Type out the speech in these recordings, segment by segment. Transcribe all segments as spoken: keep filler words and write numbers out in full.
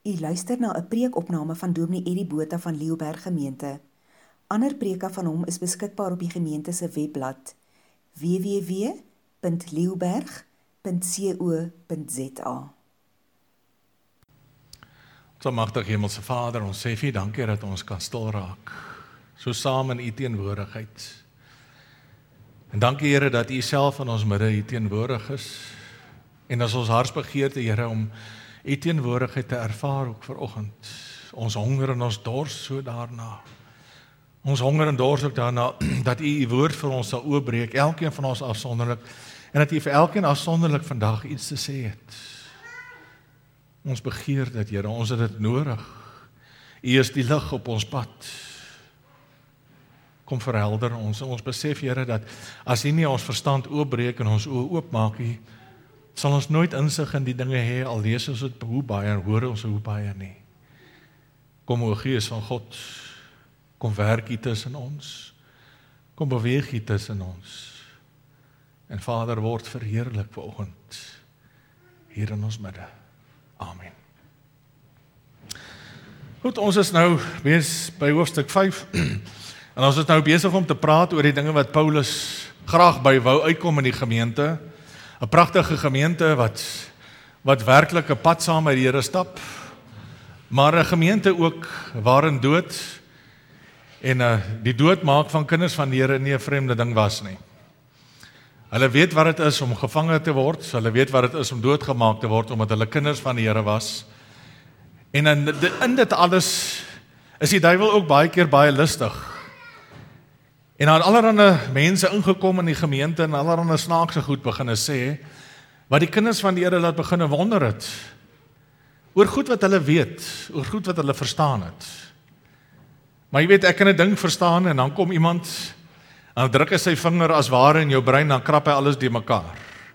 U luister na 'n preekopname van Dominee Eddie Botha van Leeuberg Gemeente. Ander preke van hom is beskikbaar op die gemeente se webblad w w w punt leeuberg punt co punt z a. So magtig Hemelse Vader, ons sê vir U dankie dat ons kan stil raak, so saam in U teenwoordigheid. En dankie Here dat U self in ons midde hier teenwoordig is. En as ons hartsbegeerte Here om U teenwoordigheid te ervaar ook vanoggend. Ons honger en ons dors so daarna. Ons honger en dors ook daarna dat U U woord vir ons sal oopbreek, elkeen van ons afsonderlik, en dat U vir elkeen afsonderlik vandag iets te sê het. Ons begeer dit, Here, ons het dit nodig. U is die lig op ons pad. Kom verhelder ons, en ons besef, Here, dat as U nie ons verstand oopbreek en ons oë oopmaak nie, sal ons nooit insig in die dinge hê, al lees ons dit hoe baie en hoor ons hoe baie nie. Kom o Gees van God, kom werk hier tussen ons, kom beweeg hier tussen ons, en Vader, word verheerlik vanoggend hier in ons midde. Amen. Goed, ons is nou bezig by hoofstuk vyf, en ons is nou besig om te praat oor die dinge wat Paulus graag by wou uitkom in die gemeente. 'n Pragtige gemeente wat, wat werklik 'n pad saam met die Here stap, maar 'n gemeente ook waarin dood en uh, die doodmaak van kinders van die Here nie 'n vreemde ding was nie. Hulle weet wat dit is om gevange te word, hulle weet wat dit is om doodgemaak te word, omdat hulle kinders van die Here was. En in, in dit alles is die duiwel ook baie keer baie lustig. En dan allerhande mense ingekom in die gemeente en allerhande snaakse goed beginne sê, wat die kinders van die Here laat beginne wonder het, oor goed wat hulle weet, oor goed wat hulle verstaan het. Maar jy weet, ek kan 'n ding verstaan, en dan kom iemand, en dan druk hy sy vinger as ware in jou brein, dan krap hy alles die mekaar.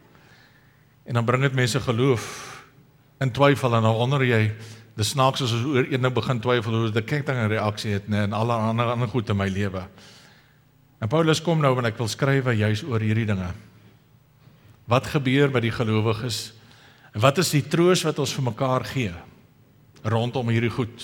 En dan bring dit mense geloof in twyfel, en dan wonder jy, dis snaaks as ons oor een begin twyfel, hoe dit 'n ketting reaksie het, nee, en alle ander, ander goed in my lewe. En Paulus kom nou, en ek wil skrywe juis oor hierdie dinge. Wat gebeur by die gelowiges? En wat is die troos wat ons vir mekaar gee rondom hierdie goed?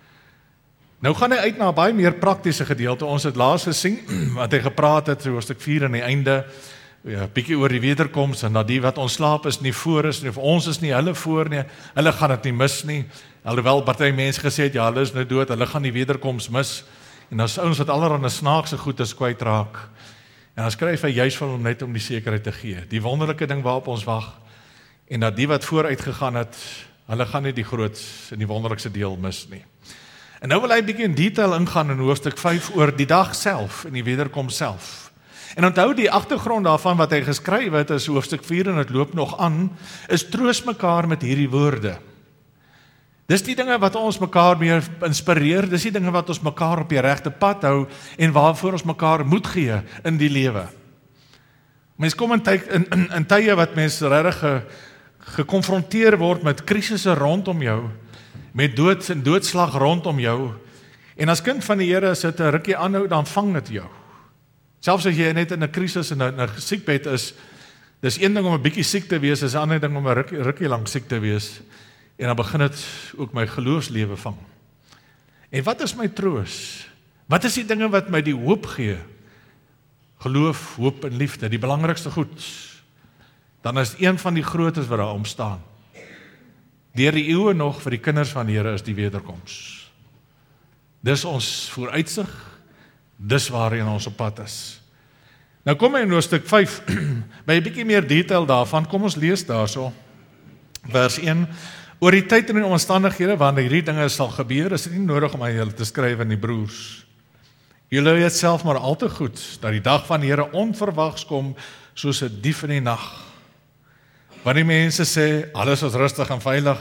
Nou gaan hy uit na 'n baie meer praktiese gedeelte. Ons het laas gesien wat hy gepraat het, hoofstuk vier aan die einde, ja, bietjie oor die wederkoms, en dat die wat ontslaap is nie voor is nie, vir ons is nie hulle voor nie, hulle gaan dit nie mis nie. Alhoewel party mense gesê het, ja, hulle is nou dood, hulle gaan die wederkoms mis. En as ons wat allerhande snaakse goed is kwytraak, en dan skryf hy juist van hom net om die sekerheid te gee, die wonderlike ding waarop ons wag, en dat die wat vooruit gegaan het, hulle gaan nie die groot en die wonderlikste deel mis nie. En nou wil hy 'n bietjie in detail ingaan in hoofstuk vyf oor die dag self en die wederkoms self. En onthou die agtergrond daarvan wat hy geskryf het is hoofstuk vier, en dit loop nog aan, is troos mekaar met hierdie woorde. Dis die dinge wat ons mekaar meer inspireer, dis die dinge wat ons mekaar op die regte pad hou, en waarvoor ons mekaar moed gee in die lewe. Mens kom in, ty- in, in, in tye wat mens regtig ge, gekonfronteer word met krisisse rondom jou, met dood en doodslag rondom jou, en as kind van die Here as dit 'n rukkie aanhou, dan vang dit jou. Selfs as jy net in 'n krisis en 'n siekbed is, dis een ding om 'n bietjie siek te wees, is 'n ander ding om 'n rukkie, rukkie lank siek te wees. En dan begin dit ook my geloofslewe vang. En wat is my troos? Wat is die dinge wat my die hoop gee? Geloof, hoop en liefde, die belangrikste goed. Dan is een van die grootes wat daar omstaan. Deur die eeue nog vir die kinders van die Here is die wederkoms. Dis ons vooruitsig, dis waarheen ons op pad is. Nou kom hy in hoofstuk vyf, by 'n bietjie meer detail daarvan, kom ons lees daarso, vers een, oor die tyd en die omstandighede wanneer hierdie dinge sal gebeur, is dit nie nodig om aan julle te skryf in die broers. Julle weet self maar al te goed, dat die dag van die Here onverwags kom, soos 'n dief in die nag. Wanneer mense sê, alles is rustig en veilig,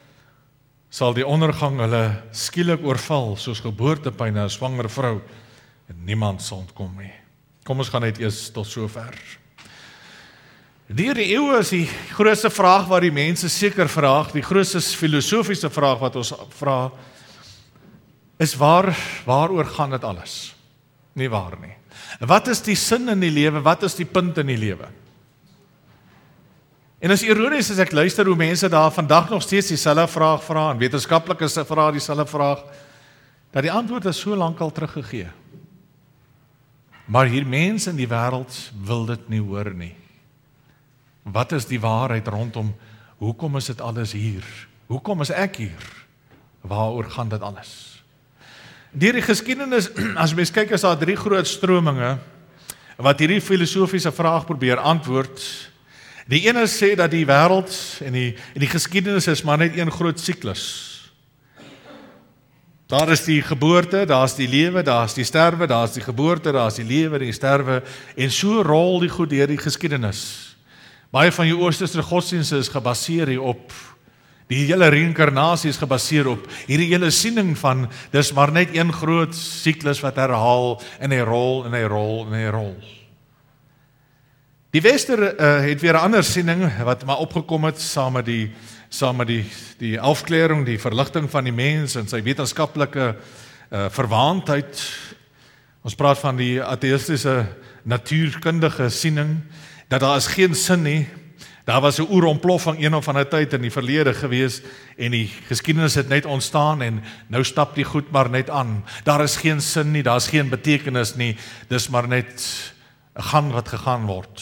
sal die ondergang hulle skielik oorval, soos geboortepyn na 'n swanger vrou, en niemand sal ontkom nie. Kom ons gaan net eers tot sover. Deur die eeue is die grootste vraag wat die mense seker vraag, die grootste filosofiese vraag wat ons vra, is waar, waaroor gaan dit alles? Nie waar nie. Wat is die sin in die lewe? Wat is die punt in die lewe? En is ironies as ek luister hoe mense daar vandag nog steeds dieselfde vraag vra, en wetenskaplikes vra dieselfde vraag, dat die antwoord is so lank al teruggegee. Maar hier mense in die wêreld wil dit nie hoor nie. Wat is die waarheid rondom, hoekom is dit alles hier? Hoekom is ek hier? Waaroor gaan dit alles? Deur die geskiedenis, as mens kyk, is daar drie groot strominge, wat hierdie filosofiese vraag probeer antwoord. Die ene sê dat die wêreld en die, en die geskiedenis is maar net een groot siklus. Daar is die geboorte, daar is die lewe, daar is die sterwe, daar is die geboorte, daar is die lewe, die sterwe, en so rol die goed deur die geskiedenis. Baie van die oosterse godsdienste is gebaseer hierop. Die hele reïnkarnasie is gebaseer op hierdie hele siening van, dis maar net een groot siklus wat herhaal, en hy rol, en hy rol, en hy rol. Die Wester uh, het weer 'n ander siening, wat maar opgekom het, saam met die, saam met die, die aufklärung, die verligting van die mens, en sy wetenskaplike uh, verwaandheid. Ons praat van die ateïstiese natuurkundige siening, dat daar is geen sin nie. Daar was 'n oerontploffing een of ander tyd in die verlede gewees, en die geskiedenis het net ontstaan, en nou stap die goed maar net aan. Daar is geen sin nie, daar is geen betekenis nie, dis maar net 'n gang wat gegaan word.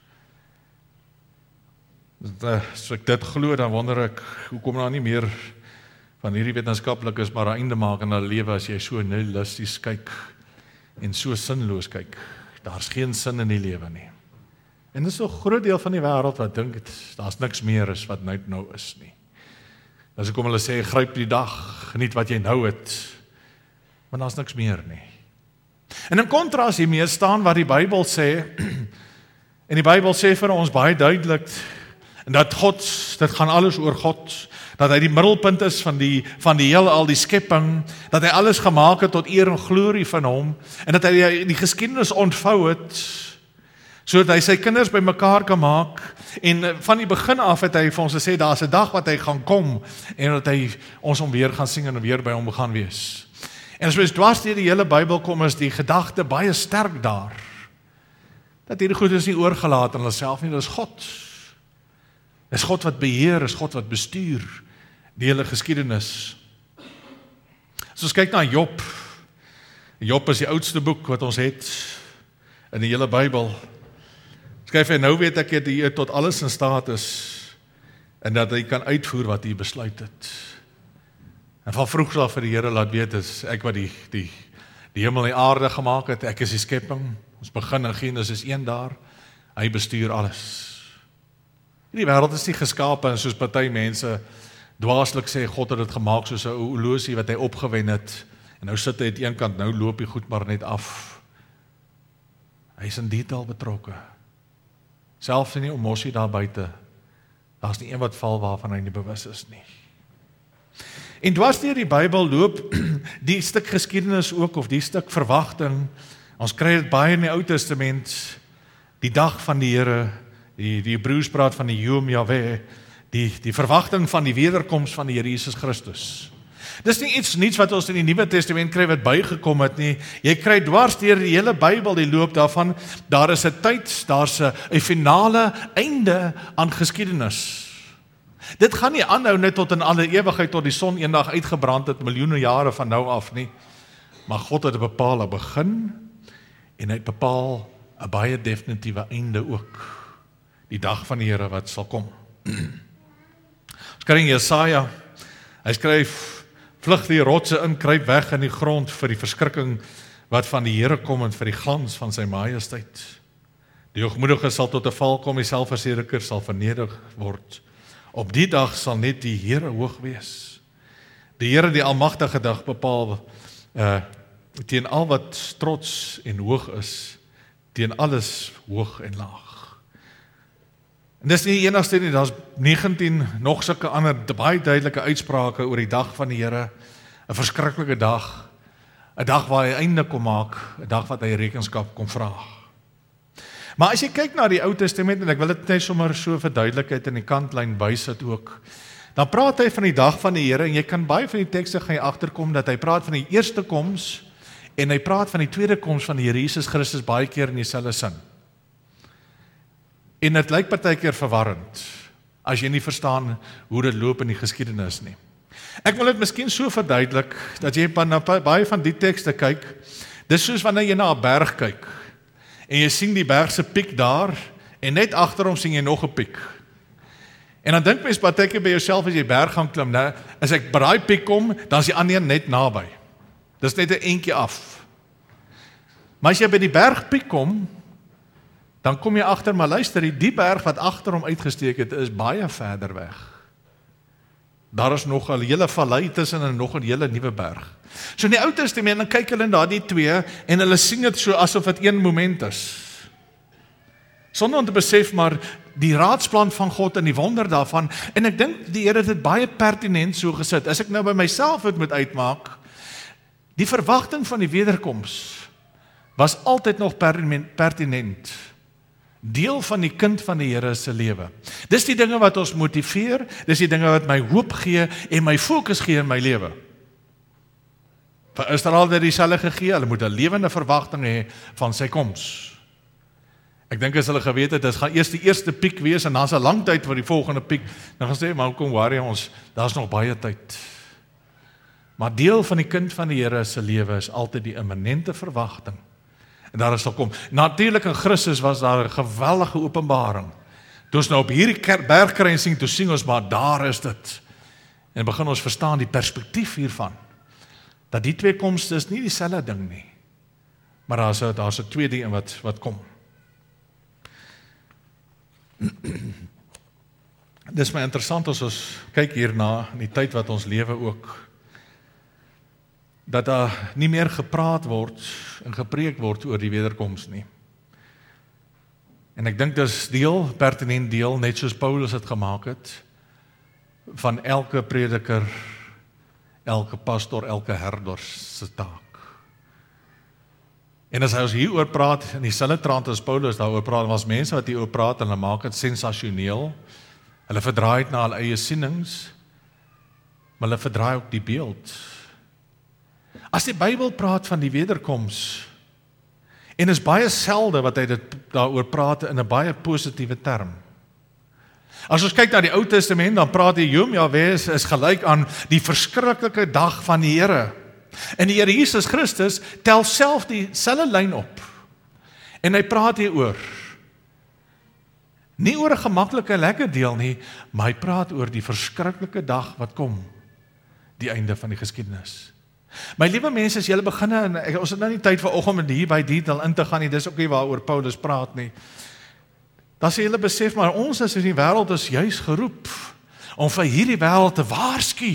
As ek dit glo, dan wonder ek, hoekom nou nie meer van hierdie wetenskaplikes maar 'n einde maak aan hulle lewe, as jy so nihilisties kyk, en so sinloos kyk. Daar's geen sin in die lewe nie. En dis 'n groot deel van die wêreld wat dink, daar's niks meer as wat nou nou is nie. As ek kom hulle sê, gryp die dag, geniet wat jy nou het, maar daar's niks meer nie. En in kontras hiermee staan wat die Bybel sê, en die Bybel sê vir ons baie duidelik, en dat God, dit gaan alles oor God, dat hy die middelpunt is van die, van die hele al die skepping, dat hy alles gemaak het tot eer en glorie van hom, en dat hy die, die geskiedenis ontvou het, sodat hy sy kinders bymekaar kan maak, en van die begin af het hy vir ons gesê, daar is 'n dag wat hy gaan kom, en dat hy ons om weer gaan sing, en weer by hom gaan wees. En as ons dwars deur die hele Bybel kom, is die gedagte baie sterk daar, dat hierdie goed is nie oorgelaat aan hulle self nie, dit is God. Dit is God wat beheer, is God wat bestuur die hele geskiedenis. As ons kyk na Job, Job is die oudste boek wat ons het in die hele Bybel. Skryf hy, nou weet ek dat hy tot alles in staat is, en dat hy kan uitvoer wat hy besluit het. En van vroeg af vir die Here laat weet, is ek wat die, die, die hemel en die aarde gemaak het, ek is die skepping, ons begin in Genesis een daar, hy bestuur alles. Die wêreld is nie geskape, en soos party mense dwaaslik sê, God het dit gemaak soos 'n horlosie wat hy opgewen het, en nou sit hy aan een kant, nou loop die goed maar net af. Hy is in detail betrokke. Selfs in die omossie daar buite, daar's nie een wat val waarvan hy nie bewus is nie. En dwars deur die Bybel loop die stuk geskiedenis ook, of die stuk verwagting, ons kry dit baie in die Ou Testament, die dag van die Here, die, die Hebreërs praat van die Yom Yahweh, die, die verwagting van die wederkoms van die Here Jesus Christus. Dis nie iets niets wat ons in die Nuwe Testament kry wat bygekom het nie. Jy kry dwars deur die hele Bybel die loop daarvan, daar is 'n tyd, daar's 'n 'n finale einde aan geskiedenis. Dit gaan nie aanhou net tot in alle ewigheid, tot die son eendag uitgebrand het, miljoene jare van nou af nie. Maar God het 'n bepaalde begin, en hy het bepaal 'n baie definitiewe einde ook. Die dag van die Here wat sal kom. Ons kry in Jesaja, hy skryf, vlug die rotse in, kruip weg in die grond vir die verskrikking wat van die Here kom, en vir die glans van sy majesteit. Die hoogmoedige sal tot 'n val kom, die selfverseker sal vernedig word. Op die dag sal net die Here hoog wees. Die Here die almagtige dag bepaal uh, teen al wat trots en hoog is, teen alles hoog en laag. En dis nie die enigste nie, daar's negentien nog sulke ander baie duidelike uitsprake oor die dag van die Here, 'n verskriklike dag, 'n dag waar hy einde kom maak, 'n dag wat hy rekenskap kom vra. Maar as jy kyk na die Ou Testament, en ek wil dit net sommer so vir duidelikheid in die kantlyn bysit ook, dan praat hy van die dag van die Here, en jy kan baie van die tekste gaan jy agterkom, dat hy praat van die eerste koms, en hy praat van die tweede koms van die Here Jesus Christus baie keer in dieselfde sin. En dit lyk partykeer verwarrend, as jy nie verstaan hoe dit loop in die geskiedenis nie. Ek wil dit miskien so verduidelik, dat jy na baie van die tekste kyk, dis soos wanneer jy na 'n berg kyk, en jy sien die berg se piek daar, en net agter hom sien jy nog 'n piek. En dan dink mens baie keer by jouself as jy berg gaan klim, nou, as ek by daai piek kom, dan is die ander een net naby. Dis net 'n entjie af. Maar as jy by die bergpiek kom, dan kom jy agter, maar luister, die berg wat agter hom uitgesteek het, is baie verder weg. Daar is nog 'n hele vallei tussen en nog 'n hele nuwe berg. So in die Ou Testament, dan kyk hulle na die twee, en hulle sien dit so asof dit een moment is. Sonder om te besef maar die raadsplan van God en die wonder daarvan, en ek dink die Here het dit baie pertinent so gesit. As ek nou by myself het moet uitmaak, die verwagting van die wederkoms was altyd nog pertinent. Deel van die kind van die Here se lewe. Dis die dinge wat ons motiveer, dis die dinge wat my hoop gee en my fokus gee in my lewe. Vir Israel het dieselfde gegee, hulle moet 'n lewende verwagting hê van sy koms. Ek dink as hulle geweet het, dit gaan eers die eerste piek wees en dan is 'n lang tyd vir die volgende piek, dan gaan sê, maar kom worry ons, daar's nog baie tyd. Maar deel van die kind van die Here se lewe is altyd die imminente verwagting. En daar is sal kom. Natuurlik in Christus was daar 'n geweldige openbaring. Toe ons nou op hierdie bergkruin sien, toe sien ons maar daar is dit. En begin ons verstaan die perspektief hiervan. Dat die twee komste is nie dieselfde ding nie. Maar daar's 'n daar's 'n tweede een wat wat kom. Dis my interessant as ons kyk hierna in die tyd wat ons lewe ook, dat daar nie meer gepraat word en gepreek word oor die wederkoms nie. En ek dink dis deel, pertinent deel, net soos Paulus het gemaak het, van elke prediker, elke pastor, elke herder se taak. En as hy ons hier oor praat, in dieselfde trant as Paulus daaroor praat, was mense wat hier oor praat en hulle maak dit sensasioneel, hulle verdraai dit na hulle eie sienings, maar hulle verdraai ook die beeld. As die Bybel praat van die wederkoms, en is baie selde wat hy dit daaroor praat in 'n baie positiewe term. As ons kyk na die Ou Testament, dan praat die Yom Yahweh is, is gelyk aan die verskriklike dag van die Here. En die Here Jesus Christus tel self dieselfde lyn op. En hy praat hieroor. Nie oor 'n gemaklike lekker deel nie, maar hy praat oor die verskriklike dag wat kom, die einde van die geskiedenis. My liewe mense, as julle beginne, en ons het nou nie tyd vanoggend om hier by detail in te gaan nie, dis ook nie waaroor Paulus praat nie. Dan sê julle besef, maar ons as in die wêreld is juis geroep om vir hierdie wêreld te waarsku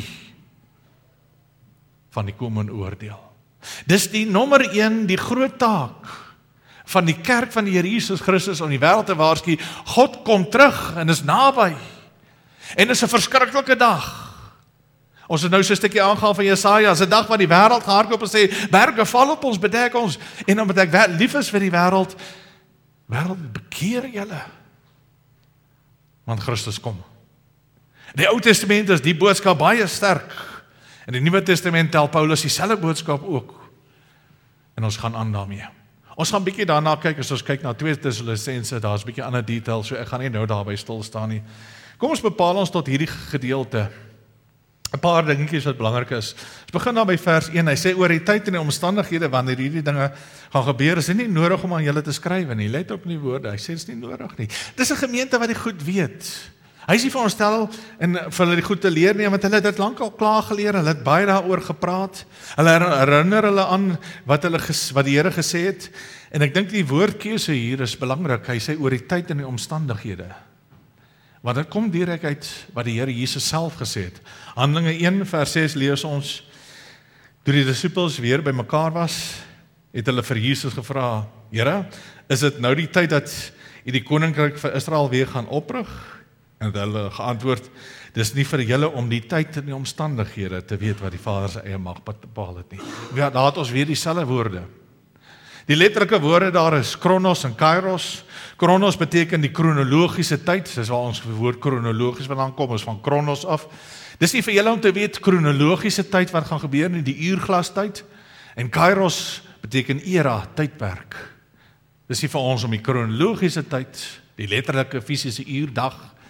van die komende oordeel. Dis die nommer een, die groot taak van die kerk van die Here Jesus Christus om die wêreld te waarsku, God kom terug en is naby. En dis 'n verskriklike dag. Ons het nou so 'n stukkie aangehaal van Jesaja, as 'n dag wat die wêreld gehardloop en sê, berge val op ons, bedek ons, en omdat ek lief is vir die wêreld, wêreld bekeer julle, want Christus kom. In die Ou Testament is die boodskap baie sterk, in die Nuwe Testament tel Paulus dieselfde boodskap ook, en ons gaan aan daarmee. Ons gaan bietjie daarna kyk, as ons kyk na twee Tessalonisense, daar's bietjie ander details, so ek gaan nie nou daarby stil staan nie. Kom ons bepaal ons tot hierdie gedeelte. 'n Paar dingetjies wat belangrik is. Ons begin dan by vers een. Hy sê oor die tyd en die omstandighede wanneer hierdie dinge gaan gebeur, is dit nie nodig om aan julle te skryf nie. Let op die woorde. Hy sê dit is nie nodig nie. Dis 'n gemeente wat dit goed weet. Hy is nie veronderstel en vir hulle die goed te leer nie, want hulle het dit lankal klaar geleer. Hulle het baie daaroor gepraat. Hulle herinner hulle aan wat hulle wat die Here gesê het. En ek dink die woordkeuse hier is belangrik. Hy sê oor die tyd en die omstandighede. Want dit kom direk uit wat die Here Jesus self gesê het. Handelinge een vers ses lees ons, toe die disippels weer by mekaar was, het hulle vir Jesus gevra, Here, is dit nou die tyd dat U die koninkryk vir Israel weer gaan oprig? En hulle geantwoord, dis nie vir julle om die tyd en die omstandighede te weet wat die Vader se eie mag bepaal het nie. Ja, daar het ons weer dieselfde woorde. Die letterlike woorde daar is Kronos en Kairos. Kronos beteken die kronologiese tyd, dis waar ons woord kronologies vandaan kom, is van Kronos af. Dis nie vir julle om te weet kronologiese tyd wat gaan gebeur nie, die uurglas tyd. En Kairos beteken era, tydperk. Dis nie vir ons om die kronologiese tyd, die letterlike fisiese uur, dag,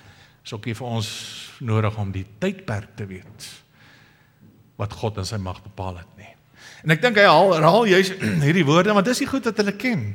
is ook nie vir ons nodig om die tydperk te weet, wat God in sy mag bepaal het nie. En ek dink hy haal, herhaal juist hierdie woorde, want dis die goed wat hulle ken.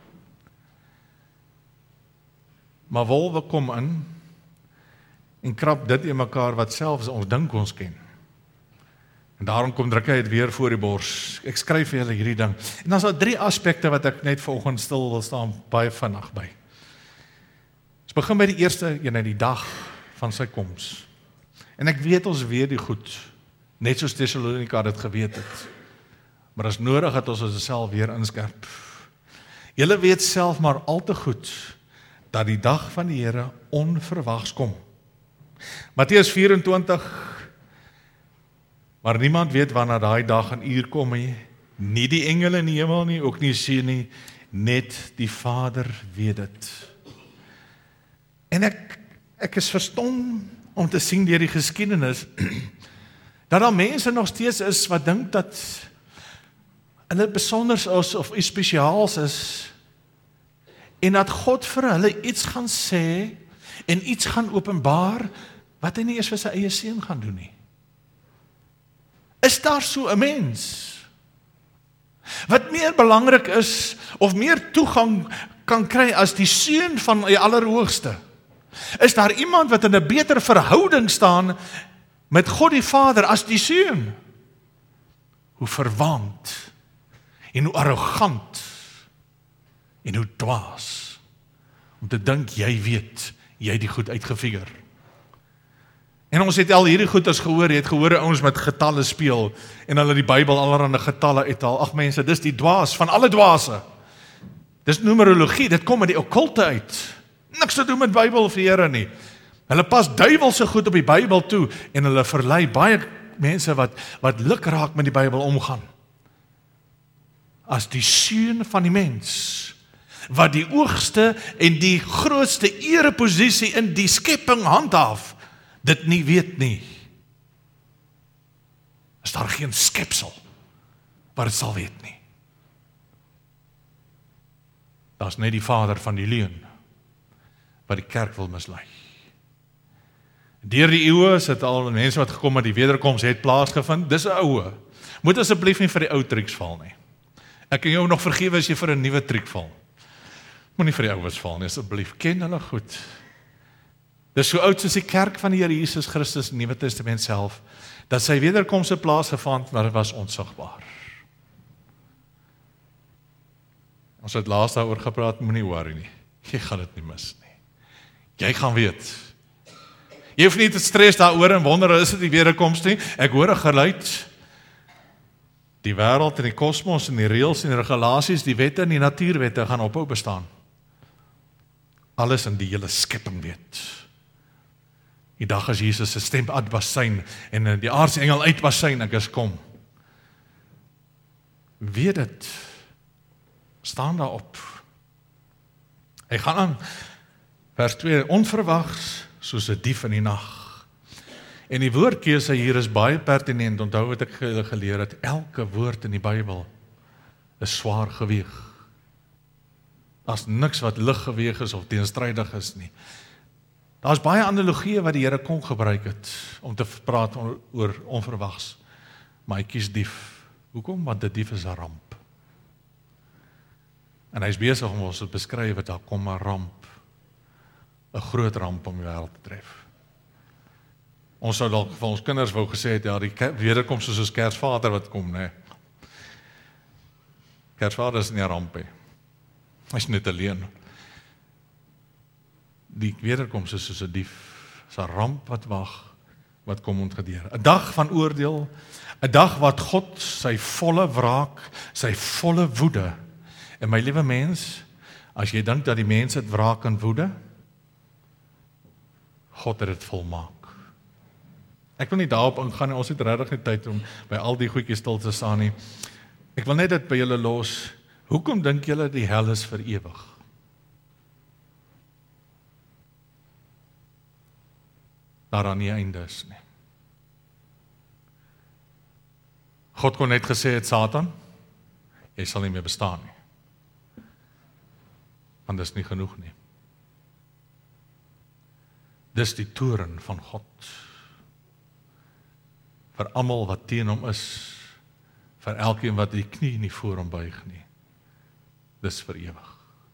Maar wolwe kom in, en krap dit in mekaar wat selfs ons dink ons ken. En daarom kom druk hy het weer voor die bors. Ek skryf vir julle hierdie ding. En dan is daar drie aspekte wat ek net vanoggend stil wil staan, baie vinnig by. Ons begin by die eerste een, die dag van sy koms. En ek weet ons weet die goed, net soos Thessalonika dit geweet het. Maar as nodig het ons ons self weer inskerp. Julle weet self maar al te goed, dat die dag van die Here onverwags kom. Matteus vyf-en-twintig, maar niemand weet wanneer daai dag en uur kom nie, nie die engele in die hemel nie, ook nie seun nie, net die Vader weet dit. En ek, ek is verstom om te sien deur die geskiedenis, dat daar mense nog steeds is wat dink dat hulle besonders is of iets spesiaals is, en dat God vir hulle iets gaan sê, en iets gaan openbaar, wat hy nie eers vir sy eie seun gaan doen nie. Is daar so 'n mens, wat meer belangrik is, of meer toegang kan kry as die seun van die Allerhoogste? Is daar iemand wat in 'n beter verhouding staan met God die Vader as die seun? Hoe verwaand, en hoe arrogant, en hoe dwaas, om te dink jy weet, jy het die goed uitgefigure. En ons het al hierdie goed as gehoor, jy het gehoor ons met getalle speel, en hulle die Bybel allerhande getalle uithaal. Ag mense, dis die dwaas van alle dwaase. Dis numerologie, dit kom uit die okkulte uit. Niks te doen met Bybel vir Here nie. Hulle pas duiwelse goed op die Bybel toe, en hulle verlei baie mense wat, wat lukraak met die Bybel omgaan. As die seun van die mens, wat die hoogste en die grootste ereposisie in die skepping handhaaf, dit nie weet nie, is daar geen skepsel wat dit sal weet nie. Daar is net die vader van die leuen, wat die kerk wil mislei. Deur die eeue is dit al mense wat gekom het, die wederkoms het plaasgevind, dis 'n oue. Moet asseblief nie vir die ou triks val nie. Ek kan jou nog vergewe as jy vir 'n nuwe triek val. Moenie vir die oues val nie, asseblief, ken hulle goed. Dis so oud soos die kerk van die Here Jesus Christus in die Nuwe Testament self, dat sy wederkoms het plaasgevind, maar dit was onsigbaar. Ons het laas daaroor gepraat, moenie worry nie. Jy gaan dit nie mis nie. Jy gaan weet. Jy hoef nie te stres daaroor en wonder, is dit die wederkoms nie? Ek hoor 'n geluid. Die wêreld en die kosmos en die reëls en die regulasies, die wette en die natuurwette gaan ophou bestaan. Alles in die hele skepping weet. Die dag as Jesus se stem uit basyn en die aardse engel uit basyn, ek is kom. Weet dit. Staan daar op. Hy gaan aan. Vers twee, onverwags soos 'n dief in die nag. En die woordkeuse hier is baie pertinent. Onthou wat ek geleer het, elke woord in die Bybel is swaar geweeg. Daar's niks wat lig geweeg is of teenstrydig is nie. Daar's baie analogieë wat die Here kon gebruik het om te praat oor onverwags. Maar hy kies dief. Hoekom? Want 'n dief is 'n ramp. En hy's besig om ons te beskryf dat daar kom 'n ramp. 'n Groot ramp om die wêreld te tref. Ons sou dalk vir ons kinders wou gesê het, ja, die wederkoms soos ons Kersvader wat kom, né? Kersvader is nie 'n ramp nie. Hy's net alleen. Die wederkoms is soos 'n dief, is 'n ramp wat wag, wat kom ontgedeer. 'n Dag van oordeel, 'n dag wat God sy volle wraak, sy volle woede. En my liewe mens, as jy dink dat die mens het wraak en woede, God het dit volmaak. Ek wil nie daarop ingaan, ons het regtig nie tyd om by al die goedjies stil te staan nie. Ek wil net dit by julle los. Hoekom dink julle die hel is vir ewig? Daar aan nie einde is nie. God kon net gesê het, Satan, jy sal nie meer bestaan nie. Want dit is nie genoeg nie. Dis die toorn van God. Vir almal wat teen hom is, vir elkeen wat die knie nie voor hom buig nie. Dis vir ewig.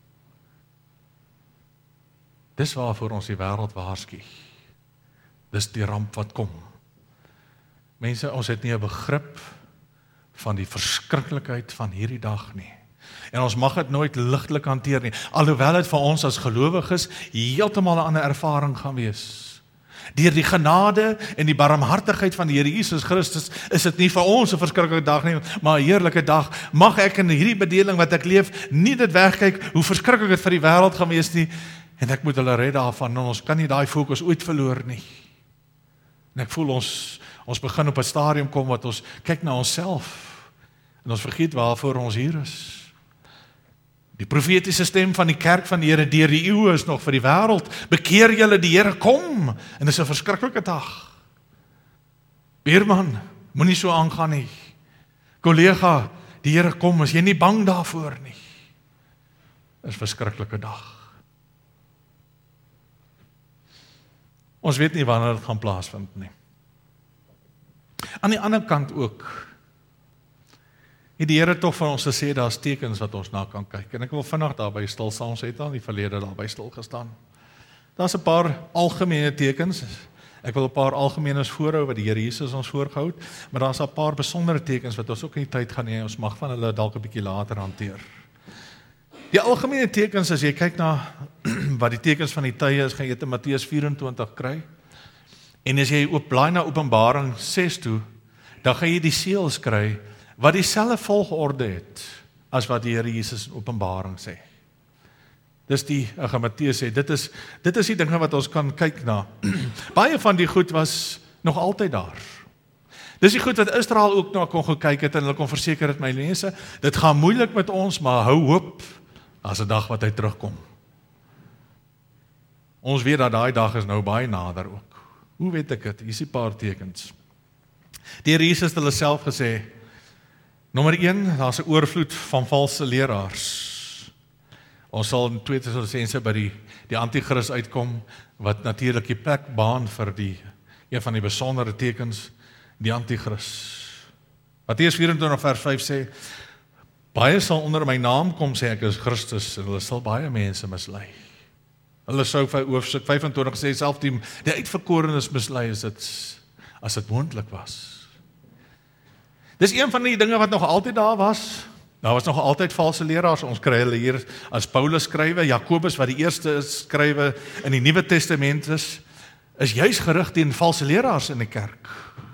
Dis waarvoor ons die wêreld waarsku. Dis die ramp wat kom. Mense, ons het nie 'n begrip van die verskriklikheid van hierdie dag nie. En ons mag dit nooit ligtelik hanteer nie, alhoewel dit vir ons as gelowiges heeltemal 'n ander ervaring gaan wees. Deur die genade en die barmhartigheid van die Here Jesus Christus is dit nie vir ons 'n verskriklike dag nie, maar 'n heerlike dag. Mag ek in hierdie bedeling wat ek leef nie dit wegkyk hoe verskriklik dit vir die wêreld gaan wees nie, en ek moet hulle red daarvan, en ons kan nie daai fokus ooit verloor nie. En ek voel ons ons begin op 'n stadium kom wat ons kyk na onsself en ons vergeet waarvoor ons hier is. Die profetiese stem van die kerk van die Here deur die eeue is nog vir die wêreld: bekeer julle, die Here kom. En dis 'n verskriklike dag. Buurman, moenie so aangaan nie. Kollega, die Here kom, is jy nie bang daarvoor nie. Dis 'n verskriklike dag. Ons weet nie wanneer dit gaan plaasvind nie. Aan die ander kant ook, het die Here tog vir ons gesê, daar's tekens wat ons na kan kyk. En ek wil vinnig daarby stil staan, ons het al in die verlede daarby stil gestaan. Daar's 'n paar algemene tekens. Ek wil 'n paar algemenes voorhou wat die Here Jesus ons voorgehou het, maar daar's 'n paar besondere tekens wat ons ook in die tyd gaan hê. Ons mag van hulle dalk 'n bietjie later hanteer. Die algemene tekens, as jy kyk na wat die tekens van die tye is, gaan jy dit in Matteus vyf-en-twintig kry. En as jy oop blaai na Openbaring ses toe, dan gaan jy die seels kry wat dieselfde volgorde het as wat die Here Jesus in Openbaring sê. Dis die, ek gaan Matteus sê, dit is, dit is die dinge wat ons kan kyk na. Baie van die goed was nog altyd daar. Dis die goed wat Israel ook na kon gekyk het, en hulle kon verseker het, my mense, dit gaan moeilik met ons, maar hou hoop, as 'n dag wat hy terugkom. Ons weet dat daai dag is nou baie nader ook. Hoe weet ek dit? Hier is 'n paar tekens. Die Here Jesus het hulle self gesê, nommer een, daar's 'n oorvloed van valse leraars. Ons sal in tweede Tessalonisense by die, die anti-kris uitkom, wat natuurlik die plek baan vir die, een van die besondere tekens, die anti-kris. Matteus vyf-en-twintig vers vyf sê, baie sal onder my naam kom sê ek is Christus, en hulle sal baie mense mislei. Hulle sou vir hoofstuk vyf-en-twintig sê, self die, die uitverkorenes mislei as dit, as dit moontlik was. Dis een van die dinge wat nog altyd daar was. Daar was nog altyd valse leraars. Ons kry hulle hier as Paulus skrywe, Jakobus wat die eerste skrywe in die Nuwe Testament is, is juis gerig teen valse leraars in die kerk.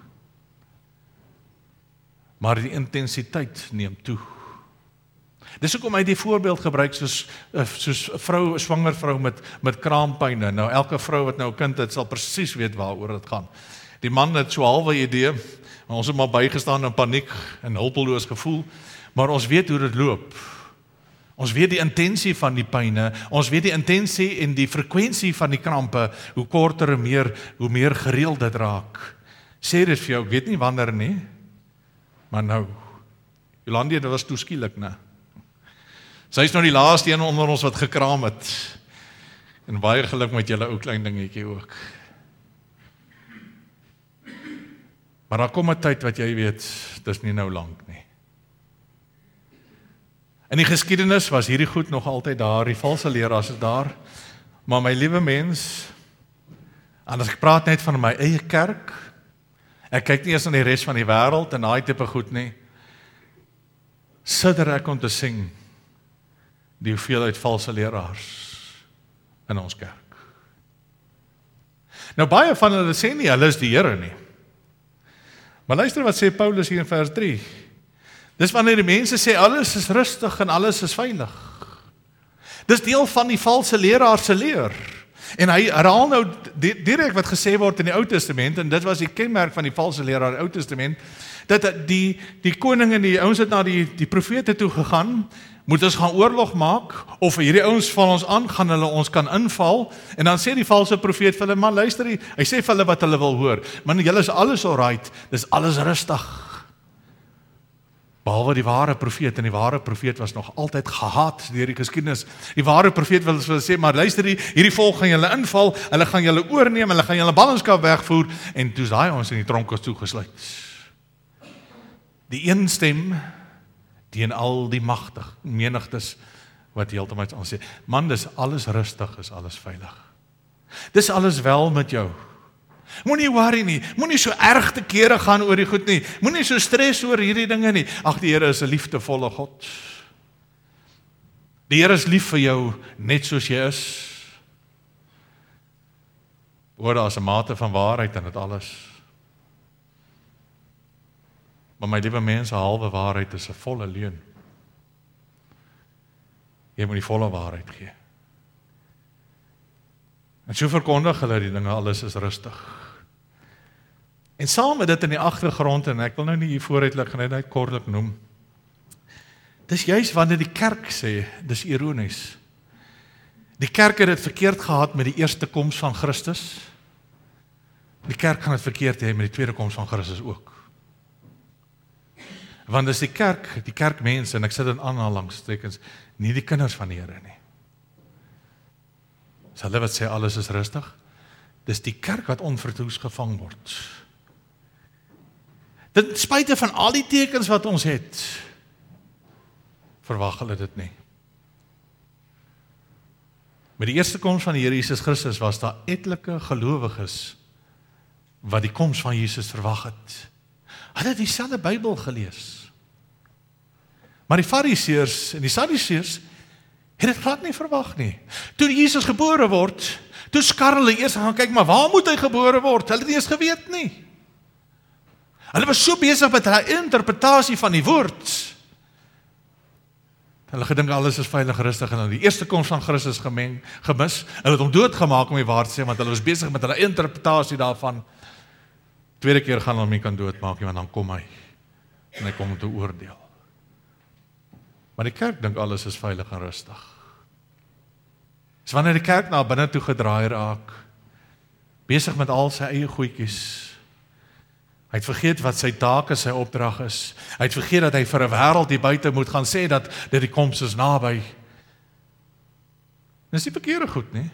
Maar die intensiteit neem toe. Dis hoekom hy die voorbeeld gebruik soos soos 'n vrou, 'n swanger vrou met met kraampyne. Nou elke vrou wat nou 'n kind het, sal presies weet waaroor dit gaan. Die man het so halwe idee, maar ons het maar bygestaan in paniek en hulpeloos gevoel, maar ons weet hoe dit loop. Ons weet die intensie van die pyne, ons weet die intensie en die frekwensie van die krampe, hoe korter en meer, hoe meer gereeld dit raak. Sê dit vir jou, ek weet nie wanneer nie, maar nou, Jolande, dit was toeskielik, né? Sy is nou die laaste een onder ons wat gekraam het. En baie geluk met julle ou klein dingetjie ook. Maar daar kom 'n tyd wat jy weet, dis nie nou lank nie. In die geskiedenis was hierdie goed nog altyd daar, die valse leraars is daar, maar my liewe mens, en as ek praat net van my eie kerk, ek kyk nie eens aan die res van die wêreld en daai tipe goed nie, sidder ek om te sien die hoeveelheid valse leraars in ons kerk. Nou baie van hulle sê nie, hulle is die Here nie. Maar luister wat sê Paulus hier in vers drie. Dis wanneer die mense sê, alles is rustig en alles is veilig. Dis deel van die valse leraar se leer. En hy herhaal nou direk wat gesê word in die Ou Testament, en dit was die kenmerk van die valse leraar in die Ou Testament, dat die, die koning en die ouens het na die, die profete toe gegaan, moet ons gaan oorlog maak, of hierdie ouens val ons aan, gaan hulle ons kan inval, en dan sê die valse profeet vir hulle, man luister, hy, hy sê vir hulle wat hulle wil hoor, man, julle is alles alright, dis alles rustig. Behalwe die ware profeet, en die ware profeet was nog altyd gehaat deur die geskiedenis. Die ware profeet wil sê, maar luister, die, hierdie volk gaan julle inval, hulle gaan julle oorneem, hulle gaan julle ballingskap wegvoer, en toe's daai ons in die tronk is toegesluit. Die een stem teen al die magtig, menigtes, wat heeltemal ons sê, man, dis alles rustig, is alles veilig. Dis alles wel met jou. Moenie worry nie, moenie so erg te kere gaan oor die goed nie, moenie so stres oor hierdie dinge nie. Ag, die Here is 'n liefdevolle God. Die Here is lief vir jou, net soos jy is. Woorde as 'n mate van waarheid in dit alles. Maar my liewe mense, halwe waarheid is 'n volle leuen. Jy moet die volle waarheid gee. En so verkondig hulle die dinge, alles is rustig. En saam met dit in die agtergrond, en ek wil nou nie hier vooruit lig, net net kortlik noem. Dis juist wanneer die kerk sê, dis ironies. Die kerk het dit verkeerd gehad met die eerste koms van Christus. Die kerk gaan dit verkeerd hê met die tweede koms van Christus ook. Want dis die kerk, die kerkmense, en ek sit in aanhalingstekens, nie die kinders van die Here nie. Dis hulle wat sê alles is rustig. Dis die kerk wat onverhoeds gevang word. Ten spyte van al die tekens wat ons het, verwag hulle dit nie. Met die eerste koms van die Here Jesus Christus was daar etlike gelowiges wat die koms van Jesus verwag het. Hulle het dieselfde Bybel gelees. Maar die Fariseërs en die Sadduseërs het dit glad nie verwag nie. Toe Jesus gebore word, toe skar hulle eers gaan kyk, maar waar moet hy gebore word? Hulle het nie eens geweet nie. Hulle was so besig met hulle interpretasie van die woord. Hulle gedink alles is veilig rustig, en dan die eerste koms van Christus gemeng, gemis. Hulle het hom doodgemaak om die waarheid te sê, want hulle was besig met hulle interpretasie daarvan. Tweede keer gaan hulle hom nie kan doodmaak nie, want dan kom hy. En hy kom om te oordeel. Maar die kerk dink alles is veilig en rustig. Dis wanneer die kerk na binne toe gedraai raak, besig met al sy eie goedjies. Hy het vergeet wat sy taak is, sy opdrag is. Hy het vergeet dat hy vir 'n wêreld hier buite moet gaan sê dat dit die koms is naby. Dis nie verkeerde goed nie.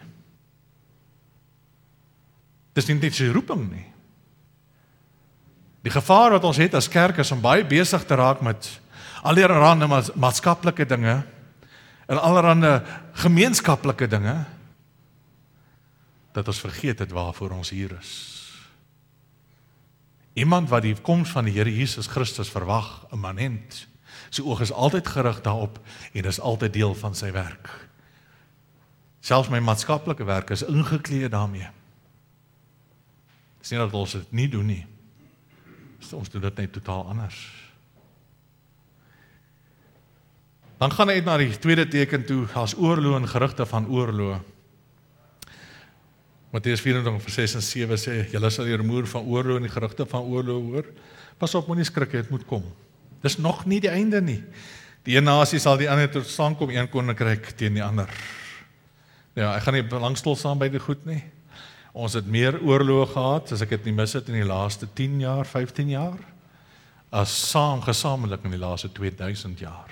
Dis nie net sy roeping nie. Die gevaar wat ons het as kerk is om baie besig te raak met allerlei ma maatskaplike dinge en allerlei gemeenskaplike dinge, dat ons vergeet het waarvoor ons hier is. Iemand wat die koms van die Here Jesus Christus verwag, immanent, sy oog is altyd gerig daarop en is altyd deel van sy werk. Selfs my maatskaplike werk is ingekleed daarmee. Dis nie dat ons dit nie doen nie. Ons doen dit net totaal anders. Dan gaan hy na die tweede teken toe, as oorlog en gerugte van oorlog. Matteus vyf vers ses en sewe sê, julle sal die rumoer van oorlog en die gerugte van oorlog hoor. Pas op, moenie skrik, dit moet kom. Dis nog nie die einde nie. Die een nasie sal die ander tot staan kom, een koninkryk teen die ander. Ja, ek gaan nie belangstel saam by die goed nie. Ons het meer oorlog gehad, as ek dit nie mis het, in die laaste tien jaar, vyftien jaar, as saam, gesamentlik in die laaste tweeduisend jaar.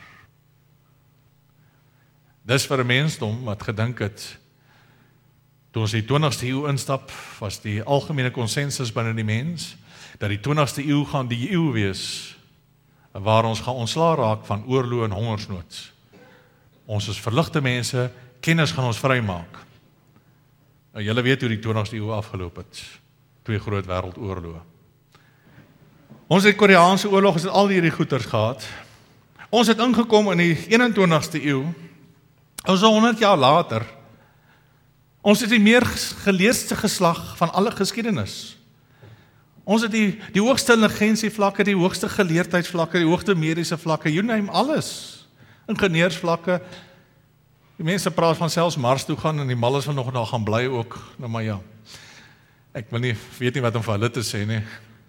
Dis vir 'n mensdom wat gedink het, toe ons die twintigste eeu instap, was die algemene konsensus binne die mens, dat die twintigste eeu gaan die eeu wees, waar ons gaan ontslaa raak van oorlog en hongersnood. Ons is verligte mense, kennis gaan ons vrymaak. Nou, julle weet hoe die twintigste eeu afgeloop het. Twee groot wêreldoorloë. Ons het Koreaanse oorlog, ons het al hierdie goeters gehad. Ons het ingekom in die eenentwintigste eeu. Ons is honderd jaar later. Ons het die meer geleesde geslag van alle geskiedenis. Ons het die, die hoogste intelligensievlakke, die hoogste geleerdheidsvlakke, die hoogste mediese vlakke, you name alles. Ingenieursvlakke. Die mense praat van selfs Mars toe gaan en die malles van nog daar gaan bly ook. Nou maar ja. Ek wil nie weet nie wat om vir hulle te sê nie.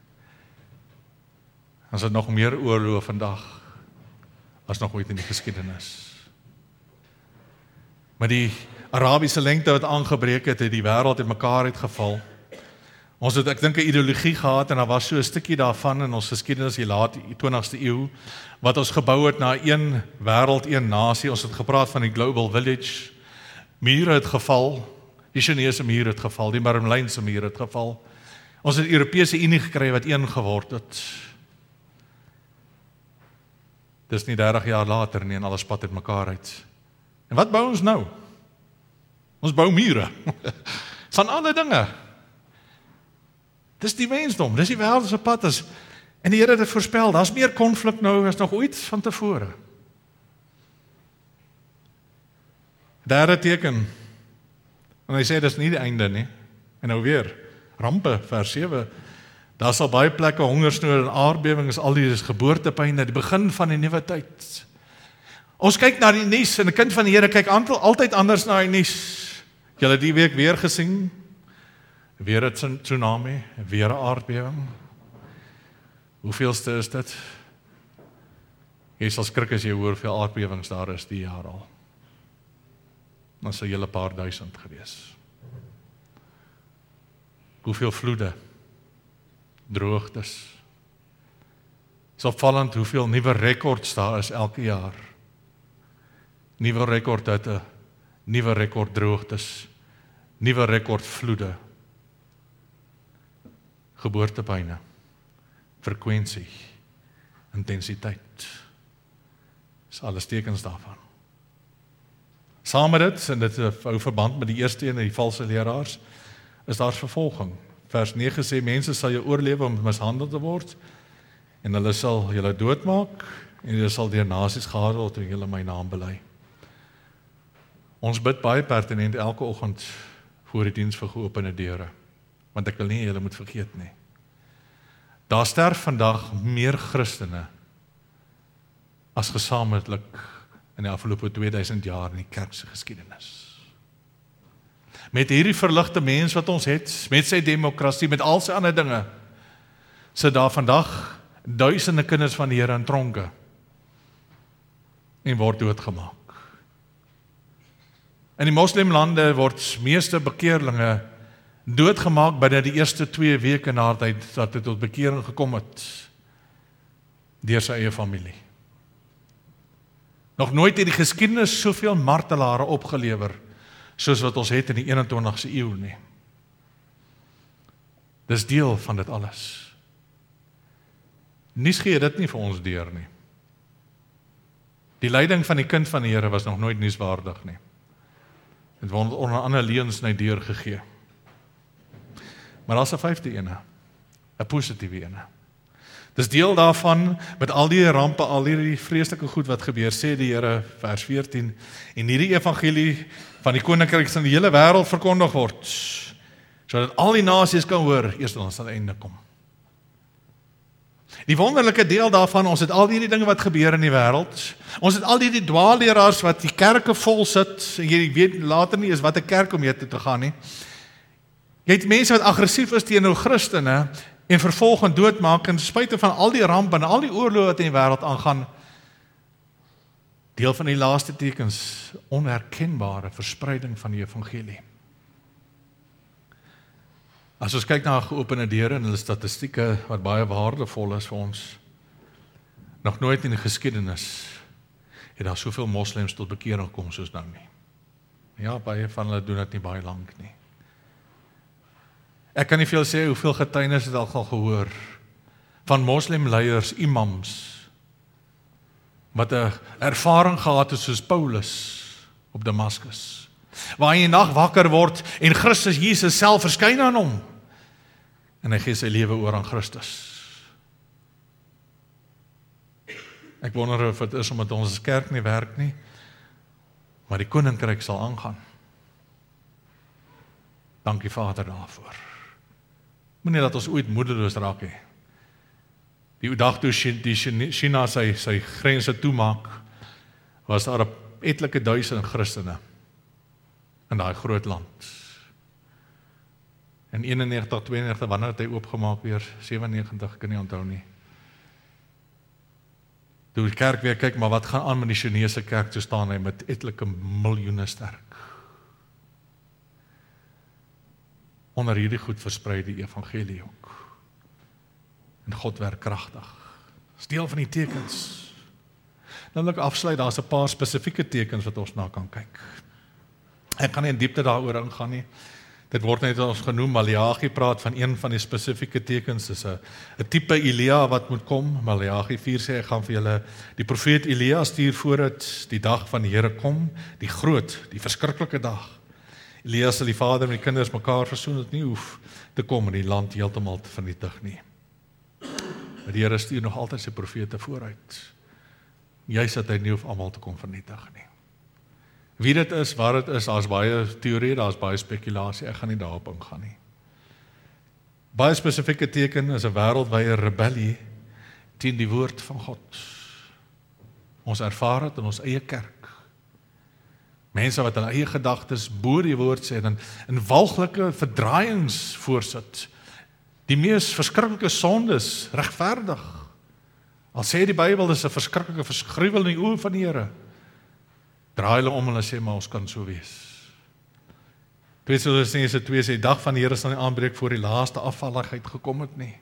Ons het nog meer oorloë vandag as nog ooit in die geskiedenis. Maar die Arabiese lengte wat aangebreek het, het die wêreld in mekaar uitgeval. Ons het, ek dink, 'n ideologie gehad en daar was so 'n stukkie daarvan in ons geskiedenis die laat twintigste eeu wat ons gebou het na een wêreld, een nasie. Ons het gepraat van die Global Village. Mure het geval, die Chinese mure het geval, die Berlynse mure het geval. Ons het die Europese Unie gekry wat een geword het. Dis nie dertig jaar later nie en alles spat uit mekaar uit. En wat bou ons nou? Ons bou mure. Van alle dinge. Dis die mensdom, dis die wêreld se pad is. En die Here het dit voorspel, daar's meer konflik nou as nog ooit van tevore. Derde teken. En hy sê dis nie die einde nie. En nou weer, rampe, vers sewe. Daar sal baie plekke hongersnood en aardbewings, al die geboortepyn, die begin van die nuwe tyd. Ons kyk na die nuus en 'n kind van die Here kyk altyd anders na die nuus. Julle het die week weer gesien, weer 'n tsunami, weer 'n aardbewing. Hoeveelste is dit? Jy sal skrik as jy hoor hoeveel aardbewings daar is die jaar al. Dan sal julle 'n paar duisend gewees. Hoeveel vloede, droogtes. Dit is opvallend hoeveel nuwe rekords daar is elke jaar. Nuwe rekord hitte, nuwe rekord droogtes, nuwe rekord vloede. Geboortepyne, frekwensie, intensiteit. Dis alles tekens daarvan. Saam met dit, en dit hou verband met die eerste en die valse leraars, is daar vervolging. Vers nege sê, mense sal jou oorlewe om mishandel te word, en hulle sal julle doodmaak, en julle sal deur nasies gehaat word, en julle my naam bely. Ons bid baie pertinent elke oggend voor die diens vir geopende deure, want ek wil nie julle moet vergeet nie. Daar sterf vandag meer Christene as gesamentlik in die afgelope tweeduisend jaar in die kerk se geskiedenis. Met hierdie verligte mens wat ons het, met sy demokrasie, met al sy ander dinge, sit daar vandag duisende kinders van die Here in tronke en word doodgemaak. In die moslimlande word meeste bekeerlinge doodgemaak binne die eerste twee weke nadat hy dat hy tot bekering gekom het deur sy eie familie. Nog nooit het die geskiedenis soveel martelare opgelewer soos wat ons het in die eenentwintigste eeu nie. Dis deel van dit alles. Nuus gee dit nie vir ons deur nie. Die lyding van die kind van die Here was nog nooit nuuswaardig nie. Dit word onder ander leuns net deurgegee. Maar daar's 'n vyfde ene, 'n positiewe ene. Dis deel daarvan, met al die rampe, al die vreeslike goed wat gebeur, sê die Here, vers veertien, en hierdie evangelie van die koninkryk sal in die hele wêreld verkondig word, sodat al die nasies kan hoor, eers dan sal die einde kom. Die wonderlike deel daarvan, ons het al hierdie dinge wat gebeur in die wêreld, ons het al hierdie dwaalleraars wat die kerke vol sit, en jy weet later nie is wat 'n kerk om jy toe te gaan nie. Jy het mense wat aggressief is teenoor Christene, en vervolg en doodmaak, en spite van al die ramp en al die oorloë wat in die wêreld aangaan, deel van die laaste tekens, onherkenbare verspreiding van die evangelie. As ons kyk na geopende deure en hulle statistieke wat baie waardevol is vir ons, nog nooit in die geskiedenis het daar soveel moslems tot bekering gekom soos nou nie. Ja, baie van hulle doen dit nie baie lank nie. Ek kan nie veel sê hoeveel getuienis het al gaan gehoor van moslimleiers, imams, wat 'n ervaring gehad het soos Paulus op Damaskus, waar hy in die nag wakker word en Christus Jesus self verskyn aan hom en hy gee sy lewe oor aan Christus. Ek wonder of dit is omdat ons kerk nie werk nie, maar die koninkryk sal aangaan. Dankie Vader daarvoor. Moenie dat ons ooit moedeloos raak nie. Die dag toe China sy, sy grense toemaak, was daar etlike duisend Christene in daai groot land. In eenennegentig, tweeënnegentig, wanneer het hy oopgemaak weer? sewennegentig, ek kan nie onthou nie. Toe die kerk weer kyk, maar wat gaan aan met die Chinese kerk, toe staan hy met etlike miljoene sterk. onder hierdie goed versprei die evangelie ook. En God werk kragtig. Dis deel van die tekens. Dan wil ek afsluit, daar's 'n paar spesifieke tekens wat ons na kan kyk. Ek gaan nie in diepte daaroor ingaan nie. Dit word net ons genoem, Maleagi praat van een van die spesifieke tekens, dis 'n 'n tipe Elia wat moet kom. Maleagi vier sê, ek gaan vir julle die profeet Elia stuur voordat die dag van die Here kom, die groot, die verskriklike dag. Elia sal die vader en die kinders mekaar versoen, dit nie hoef te kom en die land heeltemal te vernietig nie. Maar die Here stuur nog altyd sy profete vooruit. Juist dat hy nie hoef almal te kom vernietig nie. Wie dit is, waar dit is, daar's baie teorie, daar's baie spekulasie, ek gaan nie daarop ingaan nie. Baie spesifieke teken is 'n wêreldwye rebellie teen die woord van God. Ons ervaar dit in ons eie kerk. Mense wat hulle eie gedagtes bo die woord sê en in walglike verdraaiings voorsit. Die mees verskriklike sondes regverdig. Al sê die Bybel dis 'n verskriklike verskruwel in die oë van die Here. Draai hulle om en hulle sê maar ons kan so wees. Tweede Tessalonisense twee sê die dag van die Here sal nie aanbreek voor die laaste afvalligheid gekom het nie.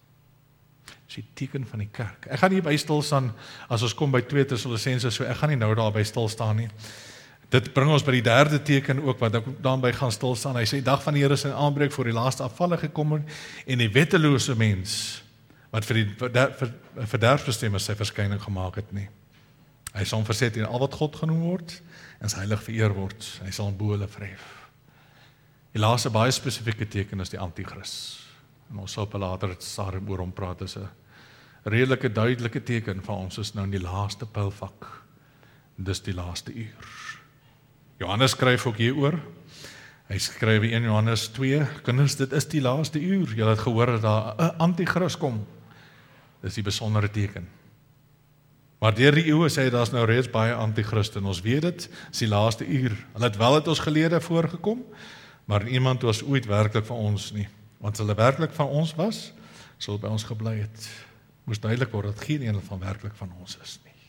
Dis die teken van die kerk. Ek gaan nie by stil staan as ons kom by Tweede Tessalonisense, so ek gaan nie nou daarby stil staan nie. Dit bring ons by die derde teken ook wat ek daarby gaan stil staan. Hy sê die dag van die Here sal aanbreek voor die laaste afvalligheid gekom het en die wettelose mens wat vir die verderfbestemmers sy verskyning gemaak het nie. Hy sal hom verset in al wat God genoem word en sy heilig vereer word. Hy sal hom bo hulle vryf. Die laaste baie spesifieke teken is die anti-kris. En ons sal op 'n later stadium oor hom praat. Dis 'n redelike duidelike teken van ons is nou in die laaste pylvak. Dis die laaste uur. Johannes skryf ook hieroor. Hy skryf in Johannes twee, kinders, dit is die laaste uur. Julle het gehoor dat daar 'n anti-kris kom. Dis die besondere teken. Maar deur die eeue sê hy daar's nou reeds baie anti-kriste en ons weet dit, is die laaste uur. Hulle het wel uit ons gelede voorgekom, maar iemand was ooit werklik van ons nie. Want as hulle werklik van ons was, sou by ons gebly het. Moes duidelik word dat geen een van werklik van ons is nie.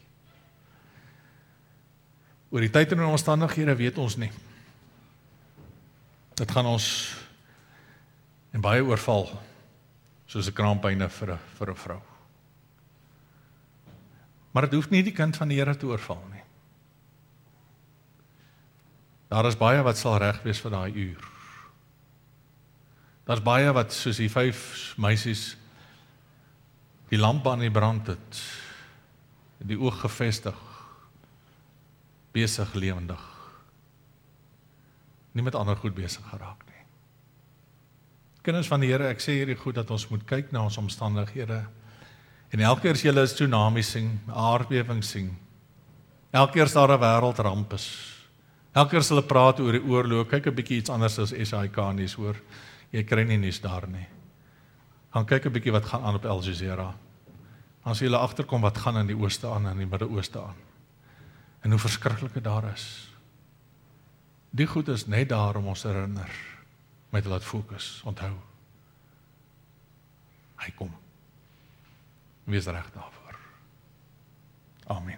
Oor die tyd en omstandighede weet ons nie. Dit gaan ons en baie oorval, soos 'n kraampyne vir 'n vir 'n vrou. Maar dit hoef nie die kind van die Here te oorval nie. Daar is baie wat sal reg wees vir daai uur. Daar's baie wat soos die vyf meisies die lamp aan die brand het, die oog gefestig, besig lewendig. Nie met ander goed besig geraak nie. Kinders van die Here, ek sê hierdie goed dat ons moet kyk na ons omstandighede. En elke keer as jy 'n tsunami sien, 'n aardbewing sien, elke keer as daar 'n wêreldramp is, elke keer as hulle praat oor die oorlog, kyk 'n bietjie iets anders as S A I K nuus hoor. Jy kry nie nuus daar nie. Gaan kyk 'n bietjie wat gaan aan op Al Jazeera. Dan sien jy agterkom wat gaan in die ooste aan en in die Midde-Ooste aan. En hoe verskriklik dit daar is. Die goed is net daar om ons te herinner, met te laat fokus, onthou. Hy kom. Wees reg daarvoor. Amen.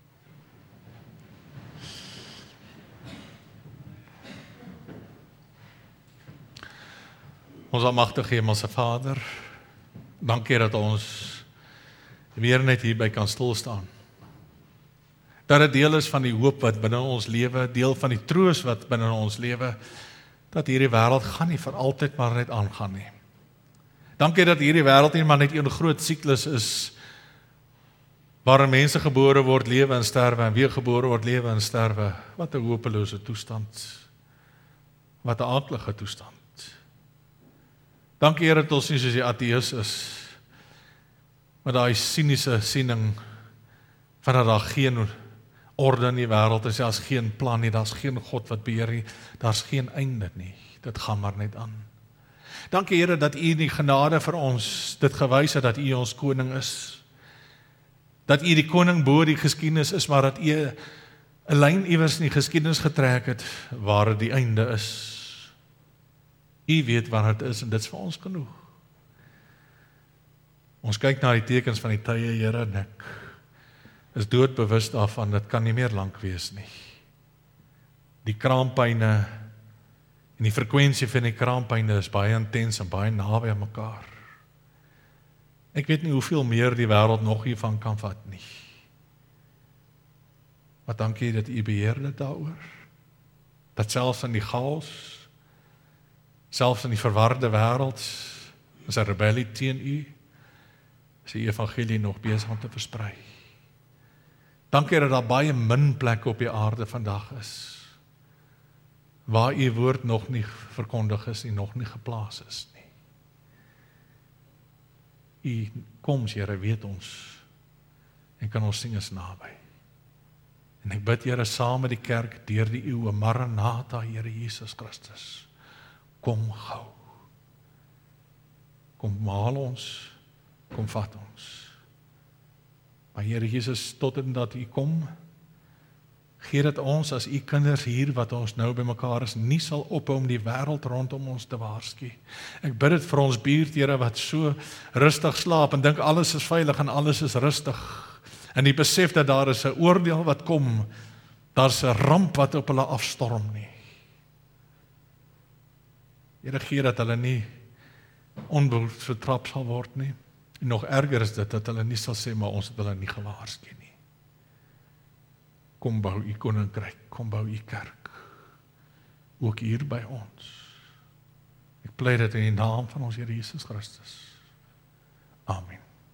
Ons almagtige Hemelse Vader, dankie dat ons weer net hierby kan stil staan. Dat dit deel is van die hoop wat binne ons lewe, deel van die troos wat binne ons lewe, dat hierdie wêreld gaan nie vir altyd maar net aangaan nie. Dankie dat hierdie wêreld nie maar net een groot siklus is, waarin mense gebore word, lewe en sterwe, en weer gebore word, lewe en sterwe. Wat 'n hopelose toestand. Wat 'n aaklige toestand. Dankie Here dat ons nie soos die ateïs is, met daai siniese siening van dat daar geen orde in die wêreld is, daar's geen plan nie, daar's geen God wat beheer nie, daar's geen einde nie. Dit gaan maar net aan. Dankie Here dat U in die genade vir ons dit gewys het dat U ons koning is. Dat U die koning bo die geskiedenis is, maar dat U 'n lyn iewers in die geskiedenis getrek het waar dit die einde is. U weet wat dit is en dit is vir ons genoeg. Ons kyk na die tekens van die tye, Here, en ek is doodbewus daarvan, dit kan nie meer lank wees nie. Die kraampyne, En die frekwensie van die kraampyne is baie intens en baie naby aan mekaar. Ek weet nie hoeveel meer die wêreld nog hiervan kan vat nie. Maar dankie dat U beheer dit daaroor. Dat selfs in die chaos, selfs in die verwarde wêreld, is 'n rebellie teen U, is die evangelie nog besig om te versprei. Dankie dat daar baie min plekke op die aarde vandag is, waar U woord nog nie verkondig is en nog nie geplaas is nie. U koms, Here, weet ons, en kan ons sing is naby. En ek bid, Here, saam met die kerk, deur die eeue, Maranatha, Here Jesus Christus, kom gou. Kom haal ons, kom vat ons. Maar Here Jesus, tot en dat U kom, gee dat ons as U kinders hier, wat ons nou by mekaar is, nie sal ophou om die wêreld rondom ons te waarsku. Ek bid dit vir ons buurt, Here, wat so rustig slaap en dink alles is veilig en alles is rustig. En die besef dat daar is 'n oordeel wat kom, daar's 'n ramp wat op hulle afstorm nie. Here, gee dat hulle nie onbewus vertrap sal word nie. En nog erger is dit, dat hulle nie sal sê, maar ons het hulle nie gewaarsku nie. Kom bou U koninkryk, kom bou U kerk, ook hier by ons. Ek pleit dit in die naam van ons Here Jesus Christus. Amen.